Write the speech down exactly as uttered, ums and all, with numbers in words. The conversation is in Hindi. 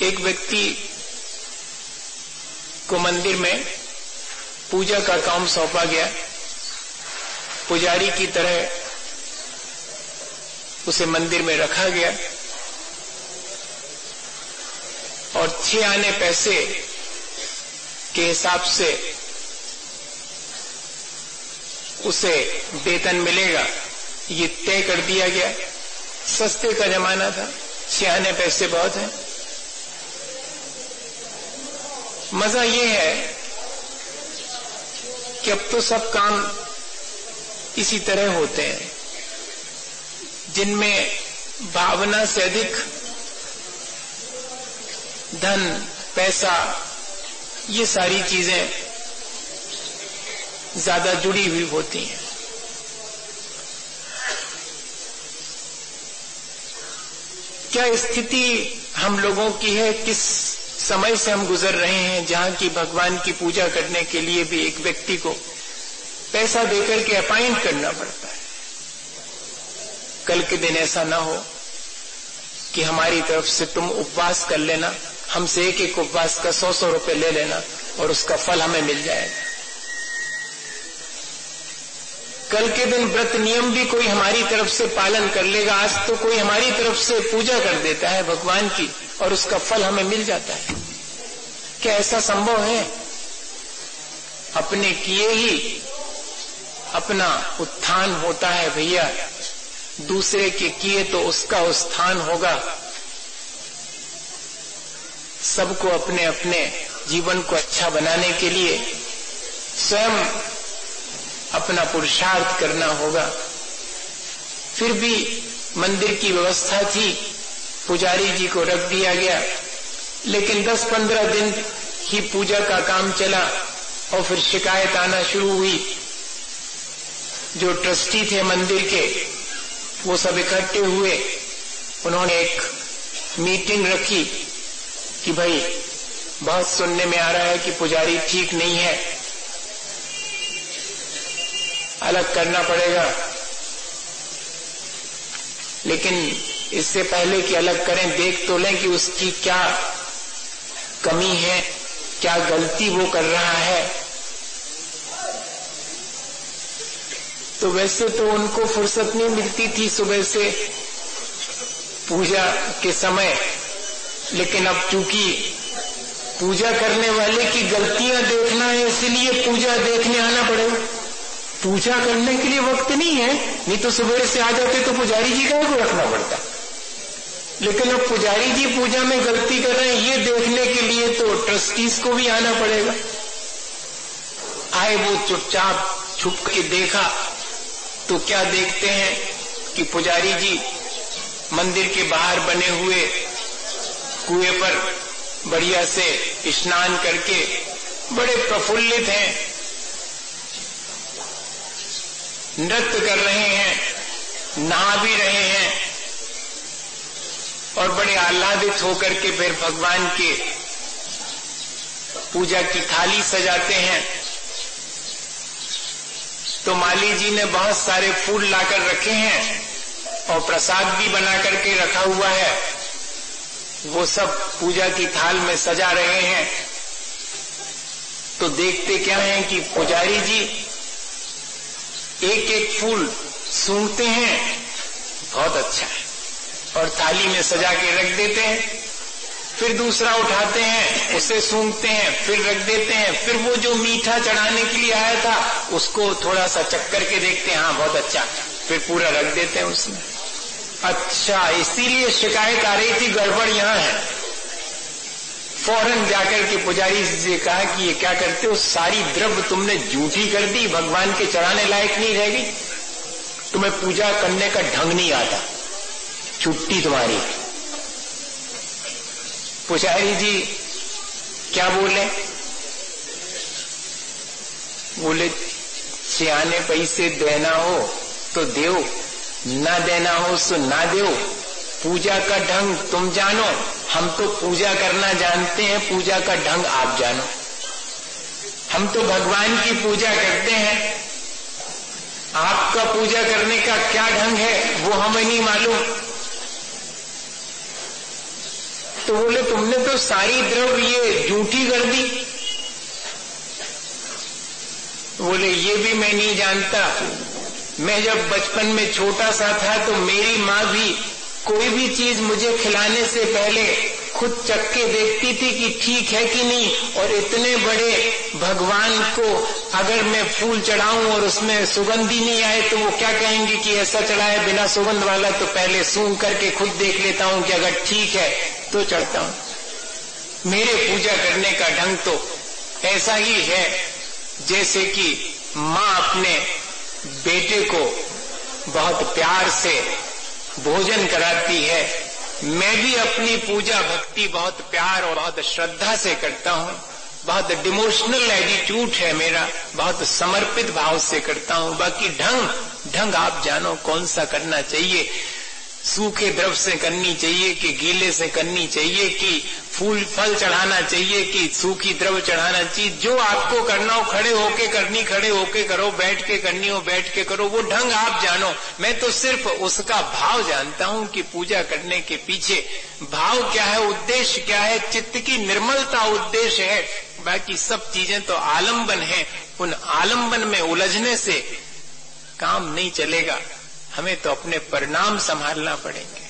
एक व्यक्ति को मंदिर में पूजा का काम सौंपा गया। पुजारी की तरह उसे मंदिर में रखा गया और छह आने पैसे के हिसाब से उसे वेतन मिलेगा, ये तय कर दिया गया। सस्ते का जमाना था, छह आने पैसे बहुत हैं। मजा ये है कि अब तो सब काम इसी तरह होते हैं जिनमें भावना से अधिक धन, पैसा, ये सारी चीजें ज्यादा जुड़ी हुई होती हैं। क्या स्थिति हम लोगों की है, किस समय से हम गुजर रहे हैं जहां की भगवान की पूजा करने के लिए भी एक व्यक्ति को पैसा देकर के अपॉइंट करना पड़ता है। कल के दिन ऐसा ना हो कि हमारी तरफ से तुम उपवास कर लेना, हमसे एक एक उपवास का सौ सौ रुपए ले लेना और उसका फल हमें मिल जाएगा। कल के दिन व्रत नियम भी कोई हमारी तरफ से पालन कर लेगा। आज तो कोई हमारी तरफ से पूजा कर देता है भगवान की और उसका फल हमें मिल जाता है। क्या ऐसा संभव है? अपने किए ही अपना उत्थान होता है भैया, दूसरे के किए तो उसका उत्थान होगा। सबको अपने अपने जीवन को अच्छा बनाने के लिए स्वयं अपना पुरुषार्थ करना होगा। फिर भी मंदिर की व्यवस्था थी, पुजारी जी को रख दिया गया, लेकिन दस पंद्रह दिन ही पूजा का काम चला और फिर शिकायत आना शुरू हुई। जो ट्रस्टी थे मंदिर के वो सब इकट्ठे हुए, उन्होंने एक मीटिंग रखी कि भाई बहुत सुनने में आ रहा है कि पुजारी ठीक नहीं है, अलग करना पड़ेगा। लेकिन इससे पहले कि अलग करें, देख तो लें कि उसकी क्या कमी है, क्या गलती वो कर रहा है। तो वैसे तो उनको फुर्सत नहीं मिलती थी सुबह से पूजा के समय, लेकिन अब चूंकि पूजा करने वाले की गलतियां देखना है इसलिए पूजा देखने आना पड़ेगा। पूजा करने के लिए वक्त नहीं है, नहीं तो सुबह से आ जाते तो पुजारी जी का को रखना पड़ता। लेकिन अब पुजारी जी पूजा में गलती कर रहे हैं ये देखने के लिए तो ट्रस्टीज को भी आना पड़ेगा। आए वो चुपचाप छुप के देखा तो क्या देखते हैं कि पुजारी जी मंदिर के बाहर बने हुए कुएं पर बढ़िया से स्नान करके बड़े प्रफुल्लित हैं, नृत्य कर रहे हैं, नहा भी रहे हैं और बड़े आह्लादित होकर के फिर भगवान के पूजा की थाली सजाते हैं। तो माली जी ने बहुत सारे फूल लाकर रखे हैं और प्रसाद भी बना करके रखा हुआ है, वो सब पूजा की थाल में सजा रहे हैं। तो देखते क्या है कि पुजारी जी एक एक फूल सूंघते हैं, बहुत अच्छा है, और थाली में सजा के रख देते हैं। फिर दूसरा उठाते हैं, उसे सूंघते हैं, फिर रख देते हैं। फिर वो जो मीठा चढ़ाने के लिए आया था उसको थोड़ा सा चक्कर के देखते हैं, हाँ बहुत अच्छा, फिर पूरा रख देते हैं उसमें। अच्छा, इसीलिए शिकायत आ रही थी, गड़बड़ यहां है। फौरन जाकर के पुजारी से कहा कि ये क्या करते हो, सारी द्रव्य तुमने जूठी कर दी, भगवान के चढ़ाने लायक नहीं रहेगी, तुम्हें पूजा करने का ढंग नहीं आता, छुट्टी तुम्हारी। पुजारी जी क्या बोले? बोले सियाने पैसे देना हो तो देओ, ना देना हो सो ना देओ, पूजा का ढंग तुम जानो, हम तो पूजा करना जानते हैं, पूजा का ढंग आप जानो। हम तो भगवान की पूजा करते हैं, आपका पूजा करने का क्या ढंग है वो हमें नहीं मालूम। तो बोले तुमने तो सारी द्रव ये झूठी कर दी। बोले ये भी मैं नहीं जानता, मैं जब बचपन में छोटा सा था तो मेरी माँ भी कोई भी चीज मुझे खिलाने से पहले खुद चख के देखती थी कि ठीक है कि नहीं। और इतने बड़े भगवान को अगर मैं फूल चढ़ाऊं और उसमें सुगंधी नहीं आए तो वो क्या कहेंगे कि ऐसा चढ़ा है बिना सुगंध वाला, तो पहले सूंघ करके खुद देख लेता हूं कि अगर ठीक है तो चढ़ता हूं। मेरे पूजा करने का ढंग तो ऐसा ही है जैसे कि माँ अपने बेटे को बहुत प्यार से भोजन कराती है, मैं भी अपनी पूजा भक्ति बहुत प्यार और बहुत श्रद्धा से करता हूँ। बहुत डिवोशनल एटीट्यूड है मेरा, बहुत समर्पित भाव से करता हूँ। बाकी ढंग ढंग आप जानो कौन सा करना चाहिए, सूखे द्रव से करनी चाहिए कि गीले से करनी चाहिए, कि फूल फल चढ़ाना चाहिए कि सूखी द्रव चढ़ाना चाहिए। जो आपको करना हो खड़े होके करनी खड़े होके करो, बैठ के करनी हो बैठ के करो, वो ढंग आप जानो। मैं तो सिर्फ उसका भाव जानता हूँ कि पूजा करने के पीछे भाव क्या है, उद्देश्य क्या है, चित्त की निर्मलता उद्देश्य है। बाकी सब चीजें तो आलम्बन है, उन आलम्बन में उलझने से काम नहीं चलेगा। हमें तो अपने परिणाम संभालना पड़ेंगे।